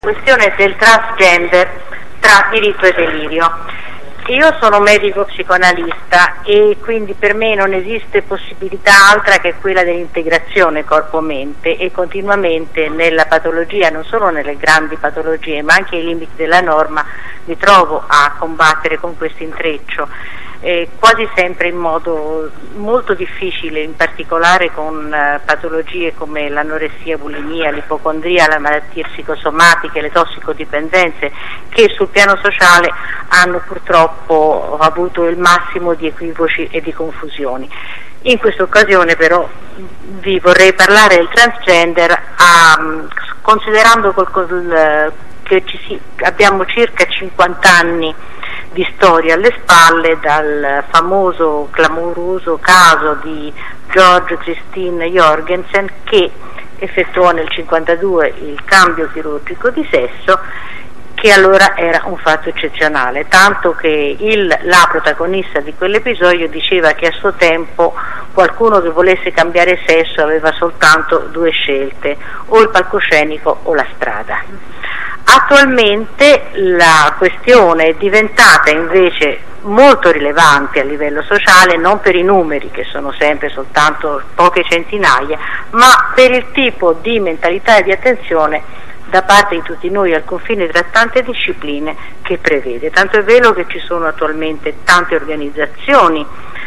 Questione del transgender tra diritto e delirio. Io sono medico psicoanalista e quindi per me non esiste possibilità altra che quella dell'integrazione corpo-mente, e continuamente nella patologia, non solo nelle grandi patologie ma anche ai limiti della norma, mi trovo a combattere con questo intreccio. Quasi sempre in modo molto difficile, in particolare con patologie come l'anoressia, bulimia, l'ipocondria, le malattie psicosomatiche, le tossicodipendenze, che sul piano sociale hanno purtroppo avuto il massimo di equivoci e di confusioni. In questa occasione però vi vorrei parlare del transgender considerando che abbiamo circa 50 anni di storia alle spalle, dal famoso clamoroso caso di George Christine Jorgensen, che effettuò nel 1952 il cambio chirurgico di sesso, che allora era un fatto eccezionale, tanto che la protagonista di quell'episodio diceva che a suo tempo qualcuno che volesse cambiare sesso aveva soltanto due scelte: o il palcoscenico o la strada. Attualmente la questione è diventata invece molto rilevante a livello sociale, non per i numeri, che sono sempre soltanto poche centinaia, ma per il tipo di mentalità e di attenzione da parte di tutti noi al confine tra tante discipline che prevede. Tanto è vero che ci sono attualmente tante organizzazioni,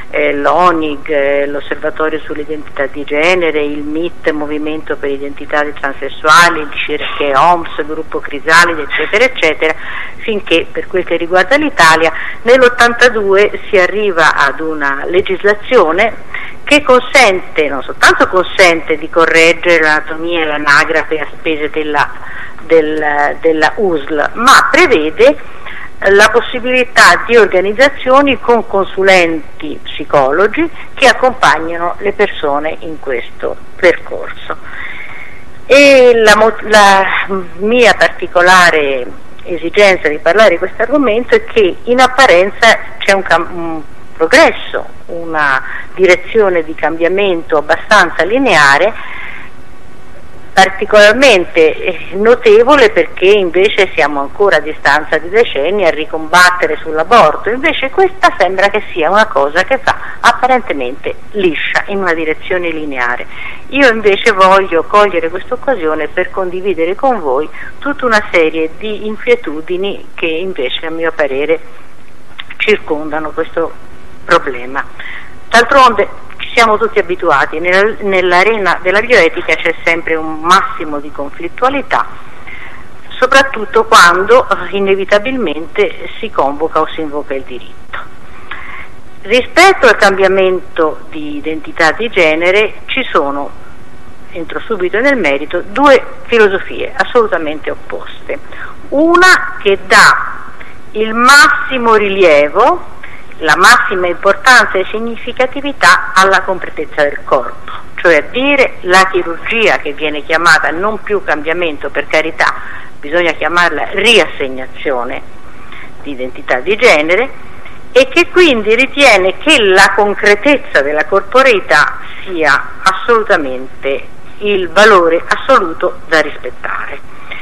l'ONIG, l'Osservatorio sull'identità di genere, il MIT, Movimento per l'identità dei transessuali, il Cirche OMS, Gruppo Crisalide, eccetera, eccetera, finché per quel che riguarda l'Italia nell'82 si arriva ad una legislazione che consente, non soltanto consente di correggere l'anatomia e l'anagrafe a spese della USL, ma prevede la possibilità di organizzazioni con consulenti psicologi che accompagnano le persone in questo percorso. E la mia particolare esigenza di parlare di questo argomento è che in apparenza c'è un progresso, una direzione di cambiamento abbastanza lineare, particolarmente notevole perché invece siamo ancora a distanza di decenni a ricombattere sull'aborto. Invece questa sembra che sia una cosa che va apparentemente liscia, in una direzione lineare. Io invece voglio cogliere questa occasione per condividere con voi tutta una serie di inquietudini che invece a mio parere circondano questo problema. D'altronde ci siamo tutti abituati, nell'arena della bioetica c'è sempre un massimo di conflittualità, soprattutto quando inevitabilmente si convoca o si invoca il diritto. Rispetto al cambiamento di identità di genere ci sono, entro subito nel merito, due filosofie assolutamente opposte. Una che dà il massimo rilievo, la massima importanza e significatività alla completezza del corpo, cioè a dire la chirurgia, che viene chiamata non più cambiamento, per carità, bisogna chiamarla riassegnazione di identità di genere, e che quindi ritiene che la concretezza della corporeità sia assolutamente il valore assoluto da rispettare.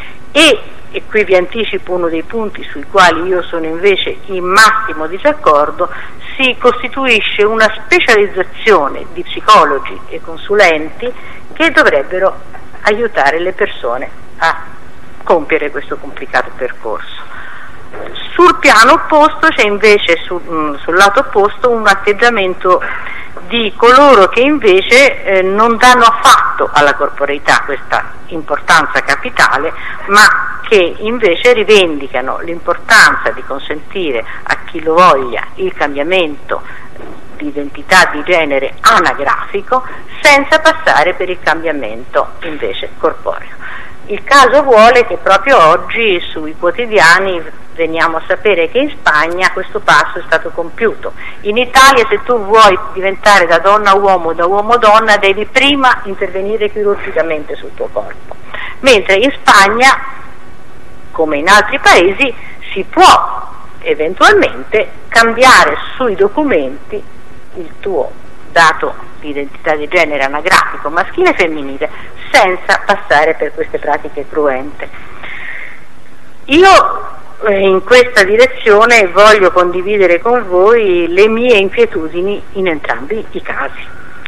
E qui vi anticipo uno dei punti sui quali io sono invece in massimo disaccordo: si costituisce una specializzazione di psicologi e consulenti che dovrebbero aiutare le persone a compiere questo complicato percorso. Sul piano opposto c'è invece, sul lato opposto, un atteggiamento di coloro che invece non danno affatto alla corporeità questa importanza capitale, ma che invece rivendicano l'importanza di consentire a chi lo voglia il cambiamento di identità di genere anagrafico senza passare per il cambiamento invece corporeo. Il caso vuole che proprio oggi sui quotidiani veniamo a sapere che in Spagna questo passo è stato compiuto. In Italia, se tu vuoi diventare da donna a uomo, da uomo a donna, devi prima intervenire chirurgicamente sul tuo corpo, mentre in Spagna, come in altri paesi, si può eventualmente cambiare sui documenti il tuo dato di identità di genere anagrafico maschile e femminile senza passare per queste pratiche cruente. Io in questa direzione voglio condividere con voi le mie inquietudini in entrambi i casi.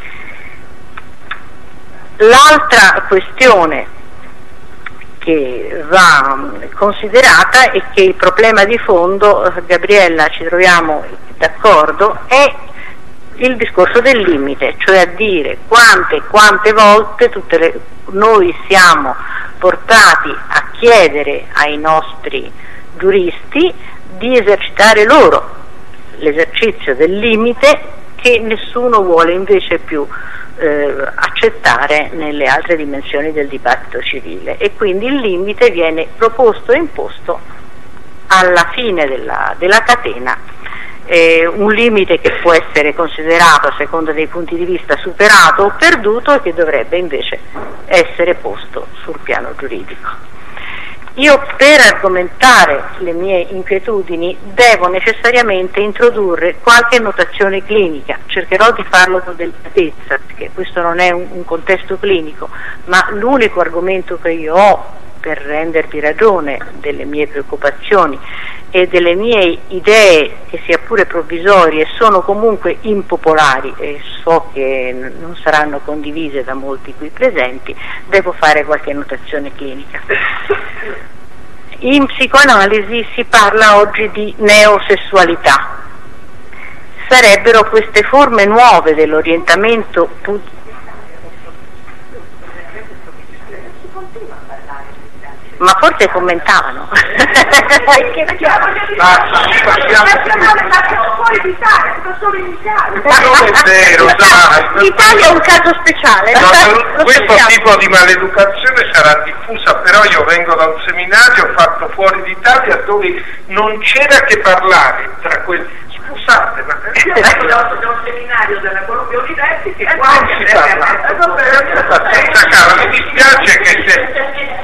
L'altra questione che va considerata è che il problema di fondo, Gabriella, ci troviamo d'accordo, è il discorso del limite, cioè a dire quante volte noi siamo portati a chiedere ai nostri giuristi di esercitare loro l'esercizio del limite che nessuno vuole invece più accettare nelle altre dimensioni del dibattito civile, e quindi il limite viene proposto e imposto alla fine della catena, un limite che può essere considerato a seconda dei punti di vista superato o perduto e che dovrebbe invece essere posto sul piano giuridico. Io per argomentare le mie inquietudini devo necessariamente introdurre qualche notazione clinica, cercherò di farlo con delicatezza perché questo non è un contesto clinico, ma l'unico argomento che io ho per rendervi ragione delle mie preoccupazioni e delle mie idee, che sia pure provvisorie, sono comunque impopolari e so che non saranno condivise da molti qui presenti, devo fare qualche notazione clinica. In psicoanalisi si parla oggi di neosessualità. Sarebbero queste forme nuove dell'orientamento ma forse commentavano. L'Italia è un caso speciale. Questo tipo di maleducazione sarà diffusa, però io vengo da un seminario fatto fuori d'Italia dove non c'era che parlare tra quelli. Scusate, ma da un seminario della Columbia University qua non si parla. Senza cara, mi dispiace che se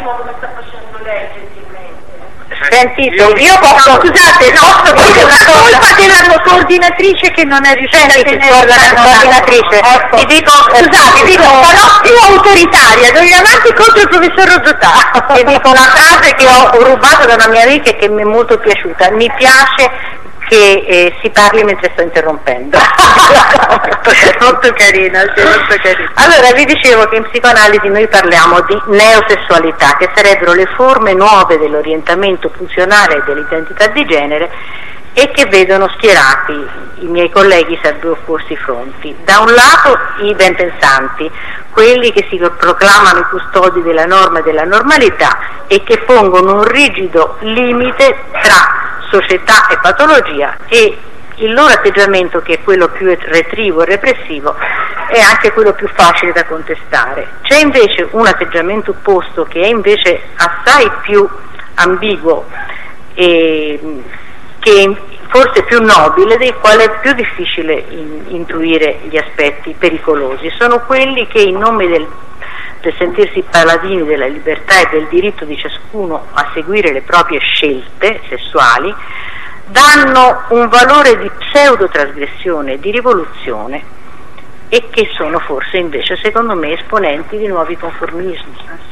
sentite, io posso, scusate, posso dire una colpa della coordinatrice che non è riuscita a tenere la coordinatrice. Ti dico, scusate, dico, sarò più autoritaria, do gli avanti contro il professor Rozzotà. E dico una frase che ho rubato da una mia amica e che mi è molto piaciuta: mi piace che si parli mentre sto interrompendo. Molto carina, molto carina. Allora vi dicevo che in psicoanalisi noi parliamo di neosessualità, che sarebbero le forme nuove dell'orientamento funzionale e dell'identità di genere, e che vedono schierati i miei colleghi su due opposti fronti. Da un lato i ben pensanti, quelli che si proclamano i custodi della norma e della normalità e che pongono un rigido limite tra società e patologia, e il loro atteggiamento, che è quello più retrivo e repressivo, è anche quello più facile da contestare. C'è invece un atteggiamento opposto che è invece assai più ambiguo e che forse più nobile, del quale è più difficile intuire gli aspetti pericolosi. Sono quelli che in nome del sentirsi paladini della libertà e del diritto di ciascuno a seguire le proprie scelte sessuali danno un valore di pseudo-trasgressione, di rivoluzione, e che sono forse invece, secondo me, esponenti di nuovi conformismi.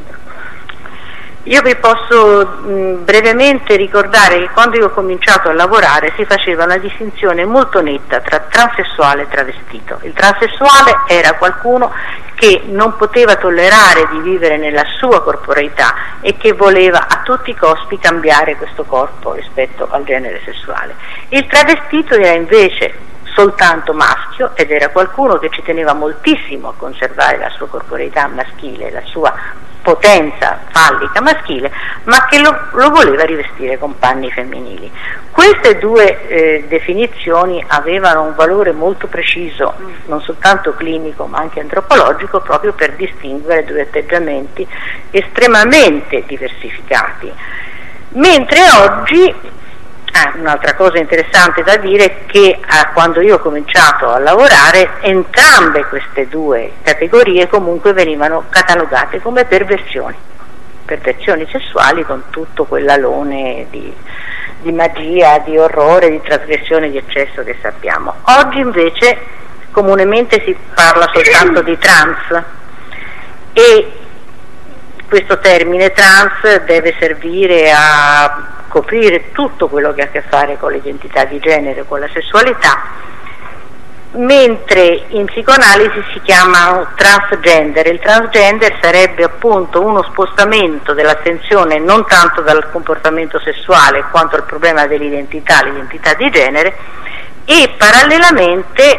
Io vi posso brevemente ricordare che quando io ho cominciato a lavorare si faceva una distinzione molto netta tra transessuale e travestito. Il transessuale era qualcuno che non poteva tollerare di vivere nella sua corporeità e che voleva a tutti i costi cambiare questo corpo rispetto al genere sessuale. Il travestito era invece soltanto maschio ed era qualcuno che ci teneva moltissimo a conservare la sua corporeità maschile, la sua potenza fallica maschile, ma che lo voleva rivestire con panni femminili. Queste due definizioni avevano un valore molto preciso, non soltanto clinico ma anche antropologico, proprio per distinguere due atteggiamenti estremamente diversificati. Mentre oggi un'altra cosa interessante da dire è che quando io ho cominciato a lavorare entrambe queste due categorie comunque venivano catalogate come perversioni sessuali, con tutto quell'alone di magia, di orrore, di trasgressione, di eccesso che sappiamo. Oggi invece comunemente si parla soltanto di trans, e questo termine trans deve servire a coprire tutto quello che ha a che fare con l'identità di genere, con la sessualità, mentre in psicoanalisi si chiama transgender. Il transgender sarebbe appunto uno spostamento dell'attenzione non tanto dal comportamento sessuale quanto al problema dell'identità, l'identità di genere, e parallelamente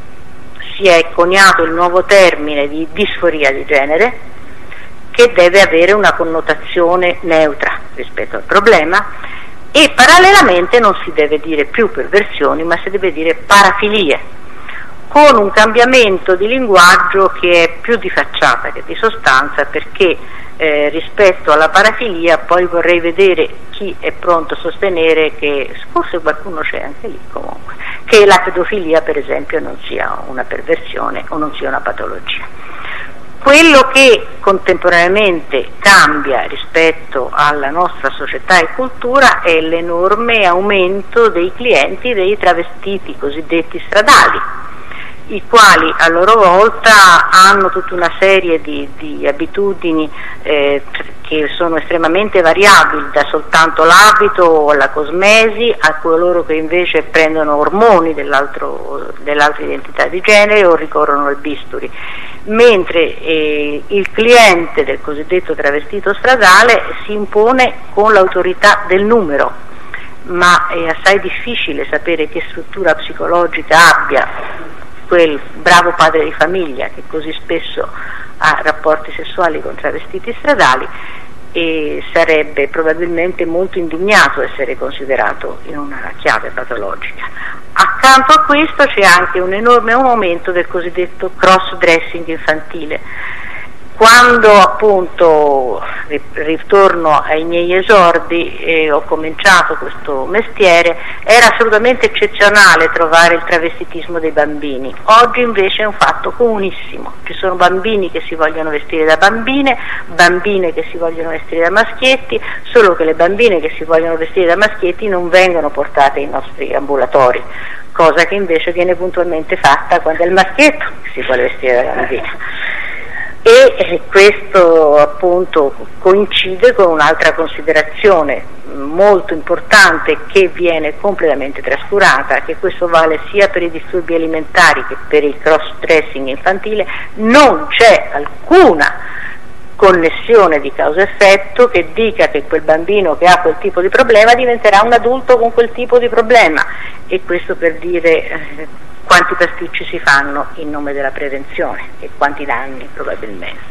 si è coniato il nuovo termine di disforia di genere, che deve avere una connotazione neutra rispetto al problema, e parallelamente non si deve dire più perversioni, ma si deve dire parafilie, con un cambiamento di linguaggio che è più di facciata che di sostanza, perché rispetto alla parafilia poi vorrei vedere chi è pronto a sostenere che, forse qualcuno c'è anche lì comunque, che la pedofilia per esempio non sia una perversione o non sia una patologia. Quello che contemporaneamente cambia rispetto alla nostra società e cultura è l'enorme aumento dei clienti dei travestiti cosiddetti stradali, i quali a loro volta hanno tutta una serie di abitudini che sono estremamente variabili, da soltanto l'abito o la cosmesi a coloro che invece prendono ormoni dell'altra identità di genere o ricorrono al bisturi, mentre il cliente del cosiddetto travestito stradale si impone con l'autorità del numero, ma è assai difficile sapere che struttura psicologica abbia quel bravo padre di famiglia che così spesso ha rapporti sessuali con travestiti stradali, e sarebbe probabilmente molto indignato essere considerato in una chiave patologica. Accanto a questo c'è anche un enorme aumento del cosiddetto cross-dressing infantile. Quando appunto ritorno ai miei esordi e ho cominciato questo mestiere, era assolutamente eccezionale trovare il travestitismo dei bambini. Oggi invece è un fatto comunissimo. Ci sono bambini che si vogliono vestire da bambine, bambine che si vogliono vestire da maschietti, solo che le bambine che si vogliono vestire da maschietti non vengono portate ai nostri ambulatori, cosa che invece viene puntualmente fatta quando è il maschietto che si vuole vestire da bambina. E questo appunto coincide con un'altra considerazione molto importante che viene completamente trascurata, che questo vale sia per i disturbi alimentari che per il cross-dressing infantile. Non c'è alcuna connessione di causa-effetto che dica che quel bambino che ha quel tipo di problema diventerà un adulto con quel tipo di problema, e questo per dire quanti pasticci si fanno in nome della prevenzione e quanti danni probabilmente.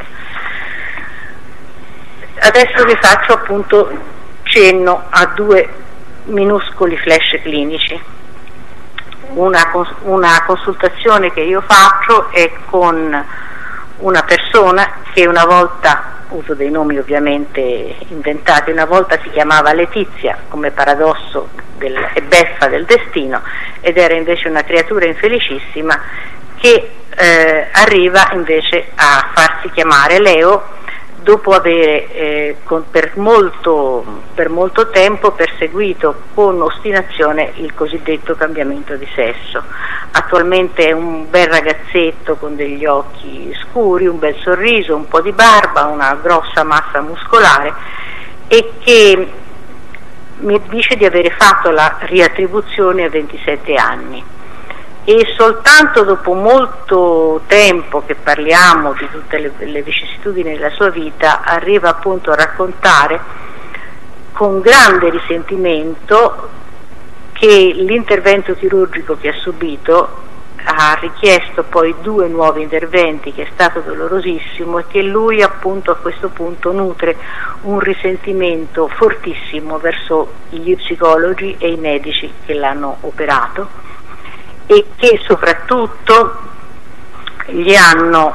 Adesso vi faccio appunto cenno a due minuscoli flash clinici. Una consultazione che io faccio è con una persona che una volta, uso dei nomi ovviamente inventati, una volta si chiamava Letizia come paradosso e beffa del destino, ed era invece una creatura infelicissima che arriva invece a farsi chiamare Leo dopo avere per molto tempo perseguito con ostinazione il cosiddetto cambiamento di sesso. Attualmente è un bel ragazzetto con degli occhi scuri, un bel sorriso, un po' di barba, una grossa massa muscolare, e che mi dice di avere fatto la riattribuzione a 27 anni, e soltanto dopo molto tempo che parliamo di tutte le vicissitudini della sua vita arriva appunto a raccontare con grande risentimento che l'intervento chirurgico che ha subito ha richiesto poi 2 nuovi interventi, che è stato dolorosissimo, e che lui appunto a questo punto nutre un risentimento fortissimo verso gli psicologi e i medici che l'hanno operato, e che soprattutto gli hanno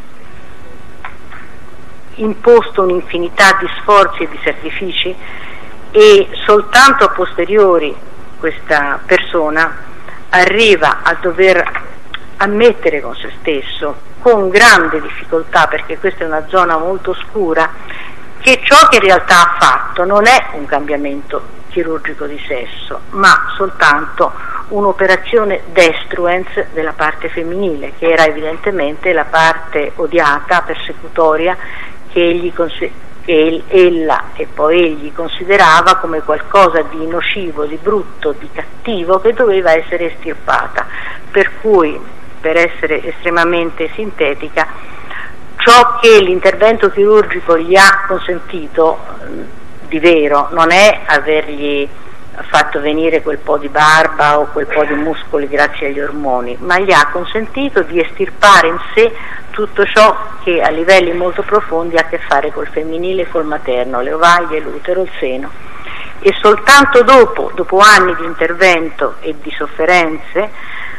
imposto un'infinità di sforzi e di sacrifici, e soltanto a posteriori questa persona arriva a dover ammettere con se stesso, con grande difficoltà, perché questa è una zona molto oscura, che ciò che in realtà ha fatto non è un cambiamento chirurgico di sesso, ma soltanto un'operazione destruens della parte femminile, che era evidentemente la parte odiata, persecutoria, che egli che ella e poi egli considerava come qualcosa di nocivo, di brutto, di cattivo, che doveva essere estirpata. Per cui, per essere estremamente sintetica, ciò che l'intervento chirurgico gli ha consentito di vero non è avergli fatto venire quel po' di barba o quel po' di muscoli grazie agli ormoni, ma gli ha consentito di estirpare in sé tutto ciò che a livelli molto profondi ha a che fare col femminile e col materno, le ovaie, l'utero, il seno. E soltanto dopo anni di intervento e di sofferenze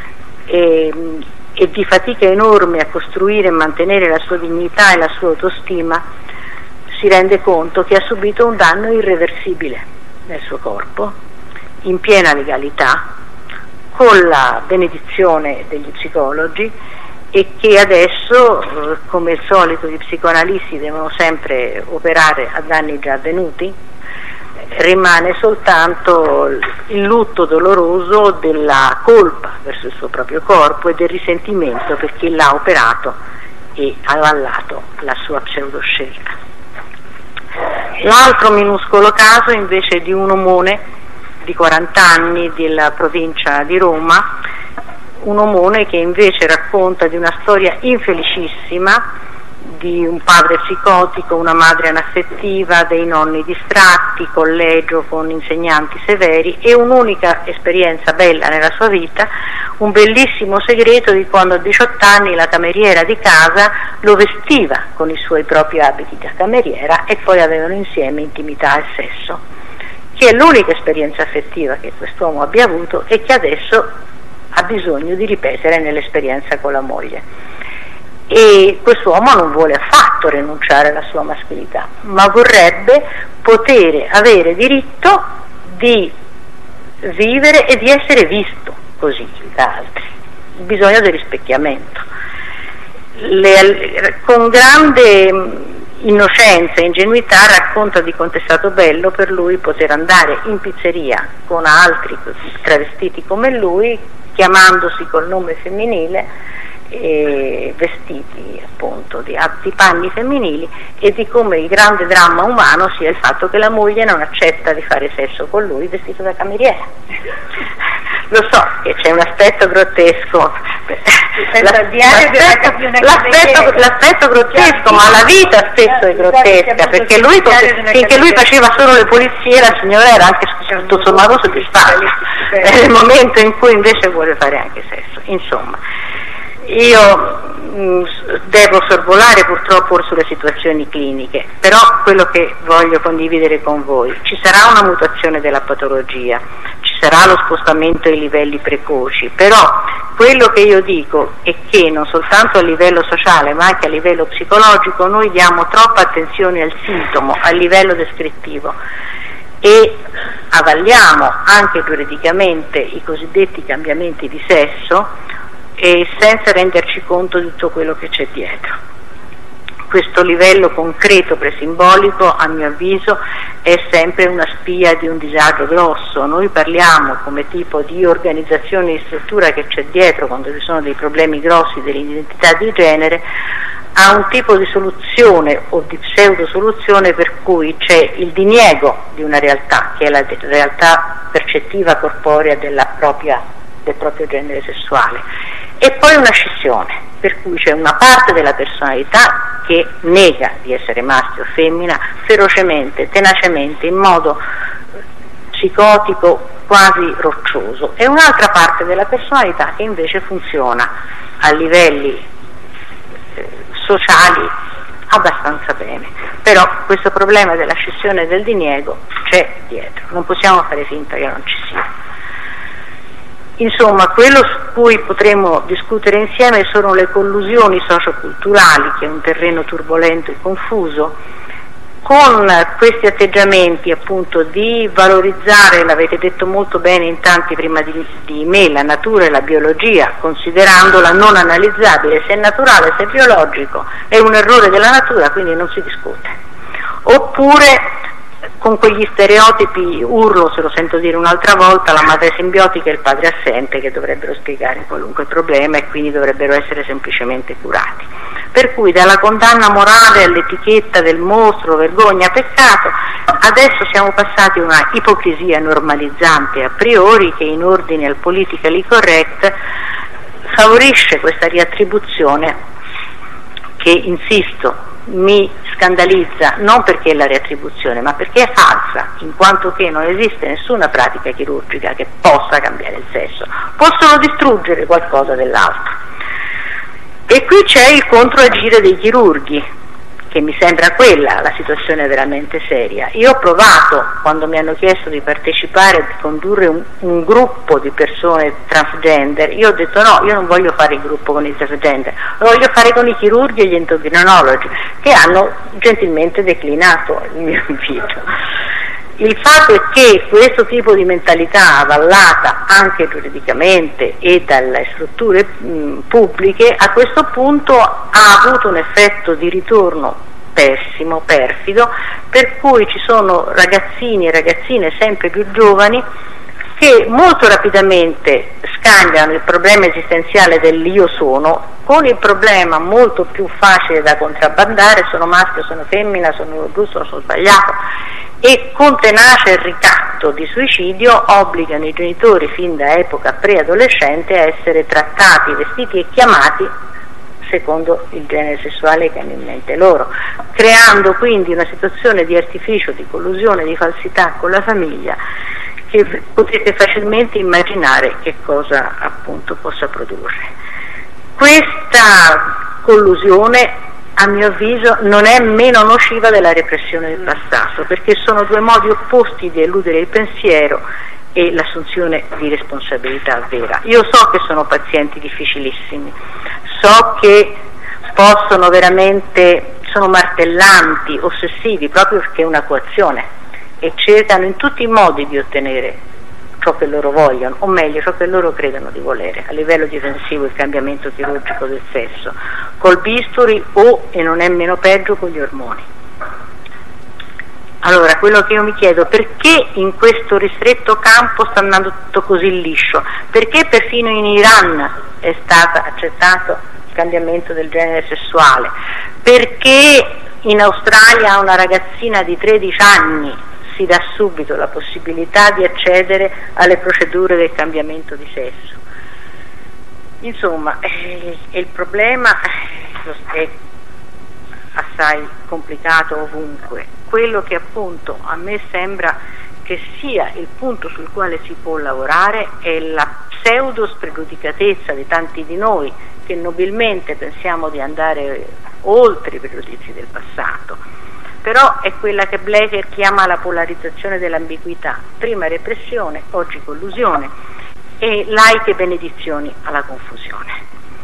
e di fatica enorme a costruire e mantenere la sua dignità e la sua autostima, si rende conto che ha subito un danno irreversibile nel suo corpo, in piena legalità, con la benedizione degli psicologi, e che adesso, come al solito, gli psicoanalisti devono sempre operare a danni già avvenuti. Rimane soltanto il lutto doloroso della colpa verso il suo proprio corpo e del risentimento per chi l'ha operato e ha avallato la sua pseudoscelta. L'altro minuscolo caso invece è di un omone di 40 anni della provincia di Roma, un omone che invece racconta di una storia infelicissima, di un padre psicotico, una madre anaffettiva, dei nonni distratti, collegio con insegnanti severi e un'unica esperienza bella nella sua vita, un bellissimo segreto di quando a 18 anni la cameriera di casa lo vestiva con i suoi propri abiti da cameriera e poi avevano insieme intimità e sesso, che è l'unica esperienza affettiva che quest'uomo abbia avuto e che adesso ha bisogno di ripetere nell'esperienza con la moglie. E quest'uomo non vuole affatto rinunciare alla sua maschilità, ma vorrebbe poter avere diritto di vivere e di essere visto così da altri, il bisogno del rispecchiamento. Con grande innocenza e ingenuità racconta di quanto è stato bello per lui poter andare in pizzeria con altri travestiti come lui, chiamandosi col nome femminile e vestiti appunto di panni femminili, e di come il grande dramma umano sia il fatto che la moglie non accetta di fare sesso con lui vestito da cameriera. Lo so che c'è un aspetto grottesco, l'aspetto grottesco, ma la vita spesso è grottesca, perché lui, finché lui faceva solo le pulizie, la signora era anche tutto sommato soddisfatta, nel momento in cui invece vuole fare anche sesso. Insomma, io devo sorvolare purtroppo sulle situazioni cliniche, però quello che voglio condividere con voi: ci sarà una mutazione della patologia, ci sarà lo spostamento ai livelli precoci, però quello che io dico è che non soltanto a livello sociale ma anche a livello psicologico noi diamo troppa attenzione al sintomo, al livello descrittivo, e avalliamo anche giuridicamente i cosiddetti cambiamenti di sesso e senza renderci conto di tutto quello che c'è dietro. Questo livello concreto presimbolico, a mio avviso, è sempre una spia di un disagio grosso. Noi parliamo come tipo di organizzazione di struttura che c'è dietro quando ci sono dei problemi grossi dell'identità di genere, a un tipo di soluzione o di pseudo soluzione per cui c'è il diniego di una realtà, che è la realtà percettiva corporea del proprio genere sessuale, e poi una scissione, per cui c'è una parte della personalità che nega di essere maschio o femmina ferocemente, tenacemente, in modo psicotico, quasi roccioso, e un'altra parte della personalità che invece funziona a livelli sociali abbastanza bene. Però questo problema della scissione e del diniego c'è dietro, non possiamo fare finta che non ci sia. Insomma, quello su cui potremo discutere insieme sono le collusioni socioculturali, che è un terreno turbolento e confuso, con questi atteggiamenti appunto di valorizzare, l'avete detto molto bene in tanti prima di me, la natura e la biologia, considerandola non analizzabile. Se è naturale, se è biologico, è un errore della natura, quindi non si discute. Oppure con quegli stereotipi, urlo se lo sento dire un'altra volta, la madre simbiotica e il padre assente, che dovrebbero spiegare qualunque problema e quindi dovrebbero essere semplicemente curati. Per cui dalla condanna morale all'etichetta del mostro, vergogna, peccato, adesso siamo passati a una ipocrisia normalizzante a priori che in ordine al politically correct favorisce questa riattribuzione che, insisto, mi scandalizza non perché è la riattribuzione, ma perché è falsa, in quanto che non esiste nessuna pratica chirurgica che possa cambiare il sesso, possono distruggere qualcosa dell'altro. E qui c'è il controagire dei chirurghi, che mi sembra quella la situazione veramente seria. Io ho provato, quando mi hanno chiesto di partecipare, di condurre un gruppo di persone transgender, io ho detto no, io non voglio fare il gruppo con i transgender, lo voglio fare con i chirurghi e gli endocrinologi, che hanno gentilmente declinato il mio invito. Il fatto è che questo tipo di mentalità avallata anche giuridicamente e dalle strutture pubbliche a questo punto ha avuto un effetto di ritorno pessimo, perfido, per cui ci sono ragazzini e ragazzine sempre più giovani che molto rapidamente scambiano il problema esistenziale dell'io sono con il problema molto più facile da contrabbandare: sono maschio, sono femmina, sono giusto, sono sbagliato, e con tenacia e ricatto di suicidio obbligano i genitori fin da epoca preadolescente a essere trattati, vestiti e chiamati secondo il genere sessuale che hanno in mente loro, creando quindi una situazione di artificio, di collusione, di falsità con la famiglia, che potete facilmente immaginare che cosa appunto possa produrre. Questa collusione, a mio avviso, non è meno nociva della repressione del passato, perché sono due modi opposti di eludere il pensiero e l'assunzione di responsabilità vera. Io so che sono pazienti difficilissimi, so che possono veramente, sono martellanti, ossessivi, proprio perché è una coazione, e cercano in tutti i modi di ottenere ciò che loro vogliono, o meglio ciò che loro credono di volere. A livello difensivo il cambiamento chirurgico del sesso col bisturi o, e non è meno peggio, con gli ormoni. Allora, quello che io mi chiedo, perché in questo ristretto campo sta andando tutto così liscio? Perché perfino in Iran è stato accettato il cambiamento del genere sessuale? Perché in Australia una ragazzina di 13 anni si dà subito la possibilità di accedere alle procedure del cambiamento di sesso? Insomma, il problema è assai complicato ovunque. Quello che appunto a me sembra che sia il punto sul quale si può lavorare è la pseudo spregiudicatezza di tanti di noi che nobilmente pensiamo di andare oltre i pregiudizi del passato, però è quella che Blecher chiama la polarizzazione dell'ambiguità: prima repressione, oggi collusione, e laiche benedizioni alla confusione.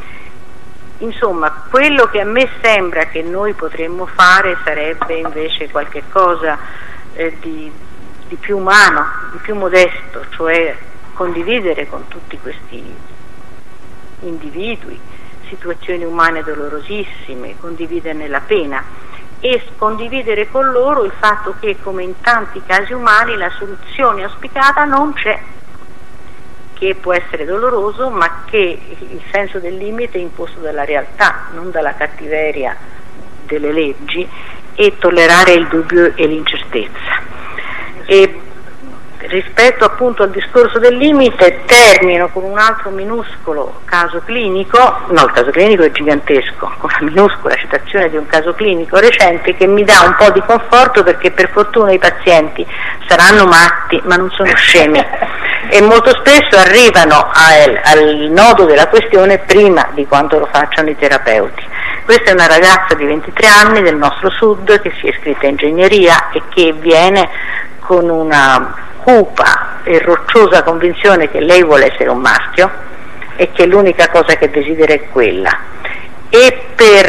Insomma, quello che a me sembra che noi potremmo fare sarebbe invece qualche cosa di più umano, di più modesto, cioè condividere con tutti questi individui situazioni umane dolorosissime, condividerne la pena e condividere con loro il fatto che, come in tanti casi umani, la soluzione auspicata non c'è, che può essere doloroso, ma che il senso del limite è imposto dalla realtà, non dalla cattiveria delle leggi, e tollerare il dubbio e l'incertezza. E rispetto appunto al discorso del limite termino con un altro minuscolo caso clinico, no, il caso clinico è gigantesco, con una minuscola citazione di un caso clinico recente che mi dà un po' di conforto, perché per fortuna i pazienti saranno matti ma non sono scemi e molto spesso arrivano al nodo della questione prima di quanto lo facciano i terapeuti. Questa è una ragazza di 23 anni del nostro sud che si è iscritta a ingegneria e che viene con una cupa e rocciosa convinzione che lei vuole essere un maschio e che l'unica cosa che desidera è quella, e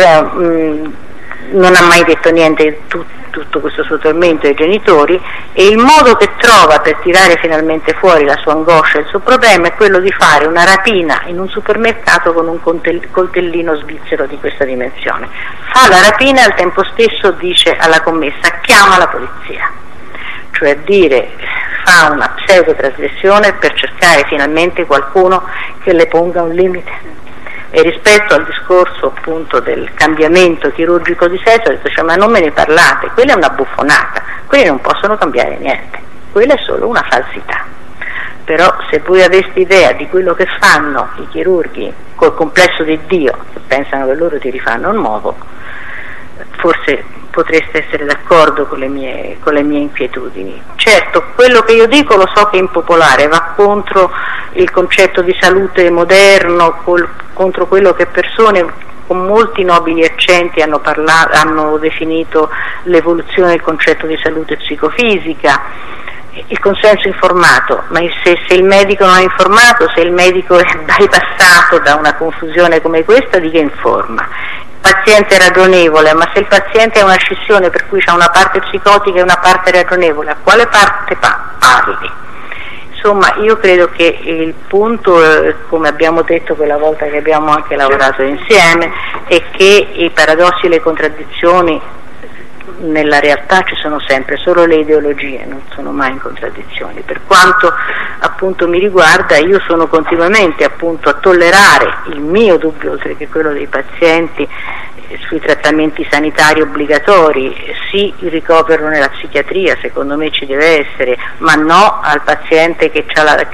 non ha mai detto niente di tutto questo suo tormento ai genitori, e il modo che trova per tirare finalmente fuori la sua angoscia e il suo problema è quello di fare una rapina in un supermercato con un coltellino svizzero di questa dimensione. Fa la rapina e al tempo stesso dice alla commessa: chiama la polizia. cioè a dire fa una pseudotrasgressione per cercare finalmente qualcuno che le ponga un limite. E rispetto al discorso appunto del cambiamento chirurgico di sesso, ho detto, cioè, ma non me ne parlate, quella è una buffonata, quelli non possono cambiare niente, quella è solo una falsità. Però se voi aveste idea di quello che fanno i chirurghi col complesso di Dio, che pensano che loro ti rifanno nuovo, forse potreste essere d'accordo con le mie inquietudini. Certo, quello che io dico lo so che è impopolare, va contro il concetto di salute moderno, contro quello che persone con molti nobili accenti hanno definito l'evoluzione del concetto di salute psicofisica, il consenso informato, ma se il medico non è informato, se il medico è bypassato da una confusione come questa, di che informa? Il paziente è ragionevole, ma se il paziente ha una scissione per cui c'è una parte psicotica e una parte ragionevole, a quale parte parli? Insomma, io credo che il punto, come abbiamo detto quella volta che abbiamo anche lavorato insieme, è che i paradossi e le contraddizioni nella realtà ci sono sempre, solo le ideologie non sono mai in contraddizioni. Per quanto appunto mi riguarda, io sono continuamente appunto a tollerare il mio dubbio, oltre che quello dei pazienti, sui trattamenti sanitari obbligatori. Sì, il ricovero nella psichiatria secondo me ci deve essere, ma no al paziente che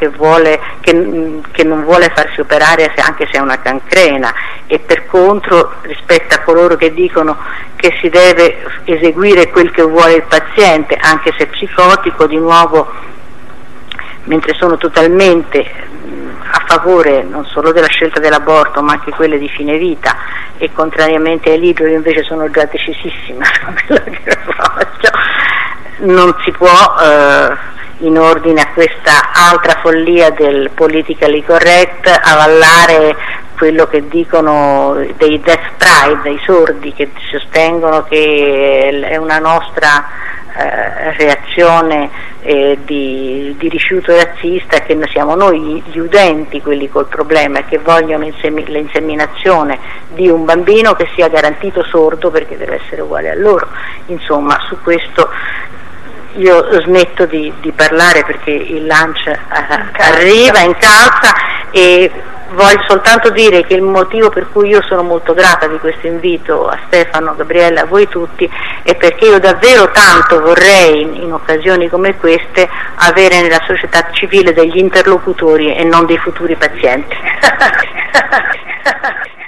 non vuole farsi operare anche se è una cancrena, e per contro rispetto a coloro che dicono che si deve eseguire quel che vuole il paziente anche se psicotico, di nuovo, mentre sono totalmente a favore non solo della scelta dell'aborto ma anche quelle di fine vita, e contrariamente ai libri io invece sono già decisissima su quello che faccio, non si può in ordine a questa altra follia del politically correct avallare quello che dicono dei deaf pride, dei sordi che sostengono che è una nostra reazione di rifiuto razzista, che siamo noi gli udenti quelli col problema e che vogliono l'inseminazione di un bambino che sia garantito sordo perché deve essere uguale a loro. Insomma, su questo io smetto di parlare perché il lunch arriva, incalza, e voglio soltanto dire che il motivo per cui io sono molto grata di questo invito a Stefano, Gabriella, a voi tutti, è perché io davvero tanto vorrei in occasioni come queste avere nella società civile degli interlocutori e non dei futuri pazienti.